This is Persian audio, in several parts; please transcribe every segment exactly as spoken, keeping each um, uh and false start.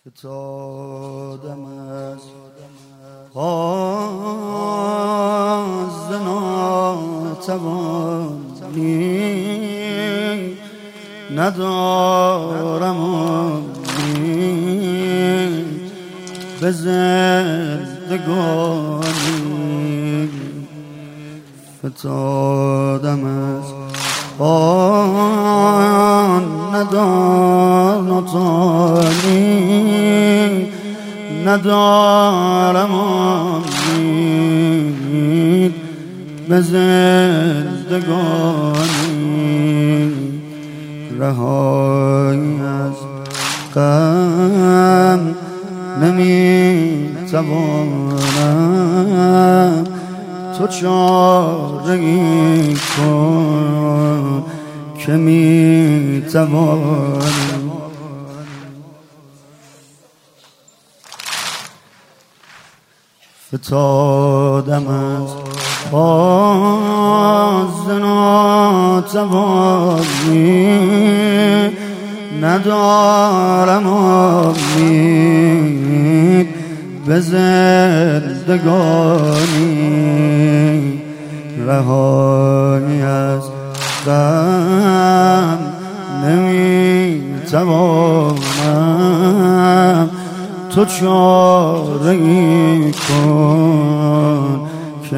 فتادم از حاز ناتوانی، ندارم امید به زندگانی. فتادم از آن ندانتانی، ندارم امید به زندگانی. رهایی از غم نمیتوانم، تو چاره‌ای کن که میتوانم. فتادم از حاز ناتوانی، ندارم امید به زندگانی. رهایی از غم نمیتوانم، تو چاره‌ای کن که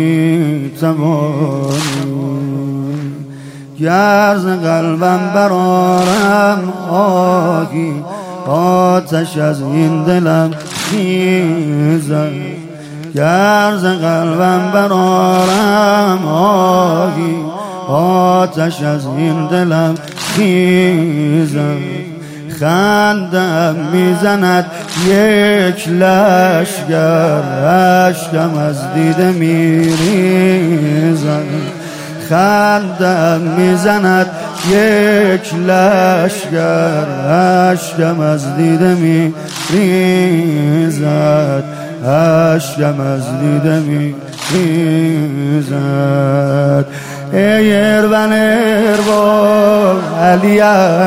میتوانی. گر ز قلبم برآرم آهی، آتش از این دلم خیزد. گر ز قلبم برآرم آهی، آتش از این دلم خیزد. خندم میزند یک لشگر، اشکم از دیده میریزد. خندم میزند یک لشگر، اشکم از دیده میریزد. اشکم از دیده میریزد. ای ارون ارباب علی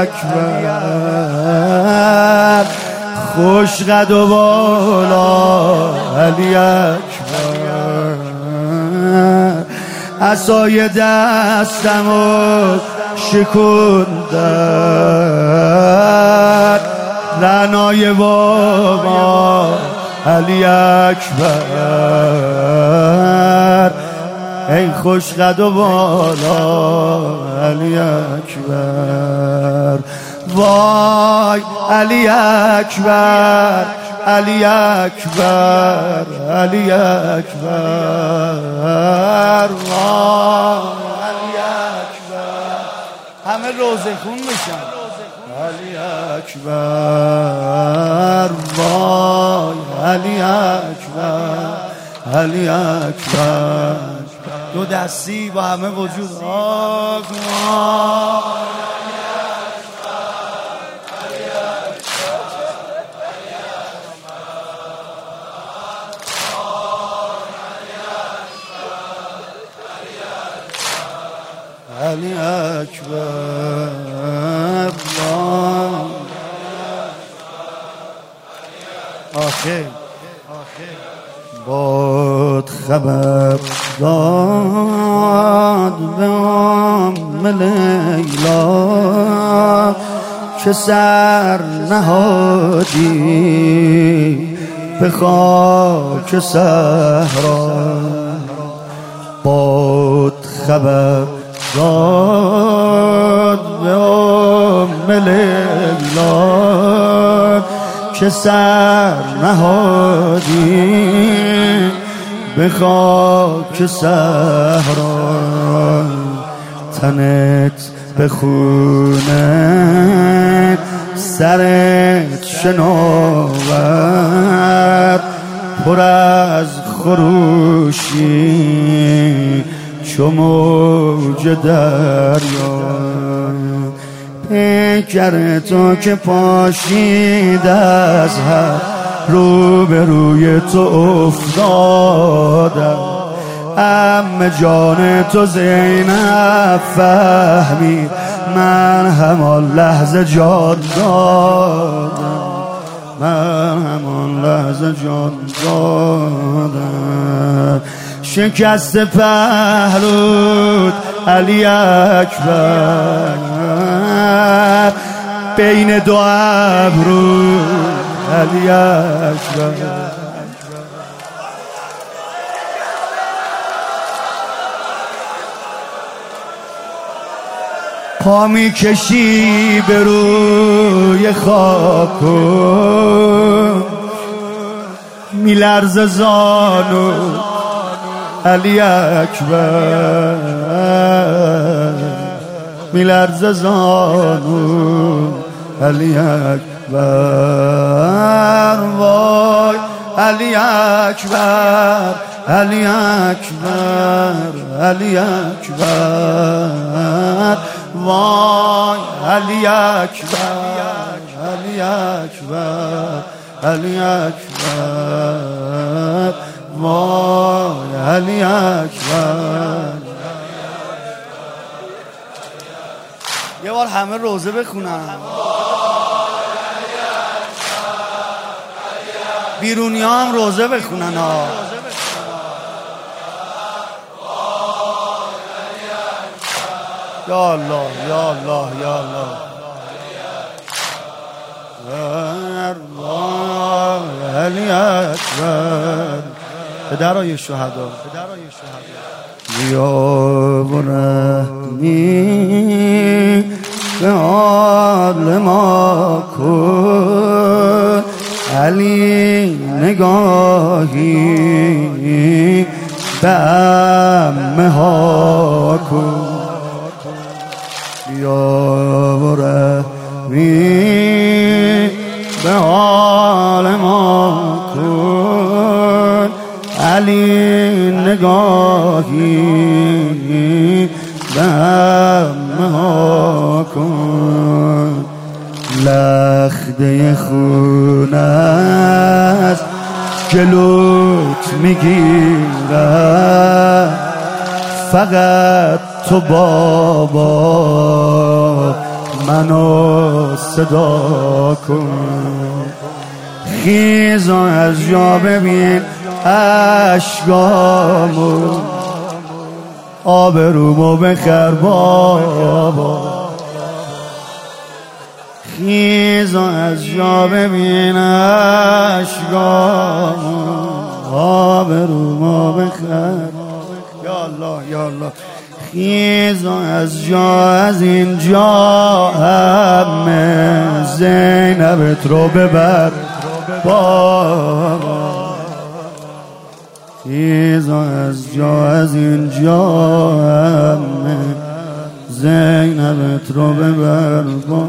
اکبر، خوش قد و بالا علی اکبر. عصای دستم و شکندن، رعنای بابا علی اکبر. ای خوش قد و بالا علی اکبر. وای علی اکبر، علی اکبر، علی اکبر. وای علی اکبر. همه روزه خون بشن. علی اکبر. وای علی اکبر، علی اکبر. دو دستی با همه وجود آه علی اکبر. آخه باد خبر داد به ام لیلا، که سر نهادی به خاک صحرا. باد خبر داد به ام لیلا، که سر نهادی به خاک صحرا. تنت به خونه سرت شناور، پر از خروشی چو موج دریا. پیکر تو که پاشید از هر رو به روی تو افتادم، ام جان تو زینب فهمی من همان لحظه جان دادم. من همان لحظه جان دادم. شکست پهلوت علی اکبر، بین دو ابرو علی اکبر. پا می کشی به روی خاک و می لرز زانو علی اکبر، می لرز زانو علی اکبر. وای علی اکبر، علی اکبر، علی اکبر. وای علی اکبر، علی اکبر، علی اکبر. وای علی اکبر. یه بار همه روزه بخونن، بیرونی ها هم روزه بخونن ها. یا الله یا الله یا الله علی اکبر. پدرای شهدا بیا و رحمی به حال ما کن، علی نگاهی به عمه ها کن. بیا و رحمی به حال ما کن، علی نگاهی به عمه ها کن. لخته خون از جلوت میگیرم، فقط تو بابا منو صدا کن. خیز از جا ببین اشکامو، آبرومو بخر بابا. خیز از جا ببین اشکامو، آبرومو بخر. یا الله یا الله. خیز از جا از اینجا همه زینبت رو ببر بابا. خیز از جا از اینجا همه زینبت رو ببر بابا.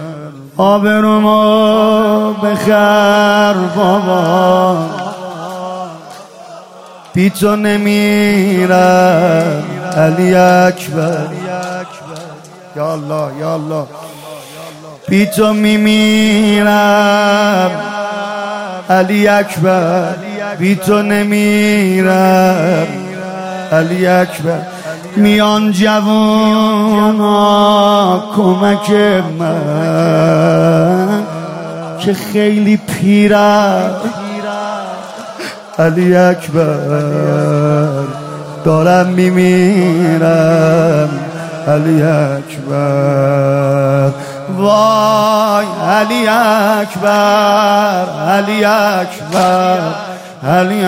آبرومو بخر بابا، بی تو نمیرم علی اکبر. یا الله یا الله. بی تو میمیرم علی اکبر، بی تو نمیرم علی اکبر. میان جوانا کمک من که خیلی پیرم علی اکبر، دارم میمیرم علی اکبر. وای علی اکبر، علی اکبر، علی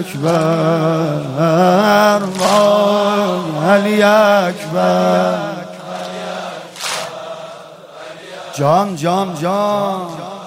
اکبر. وای علی اکبر. جام جام جام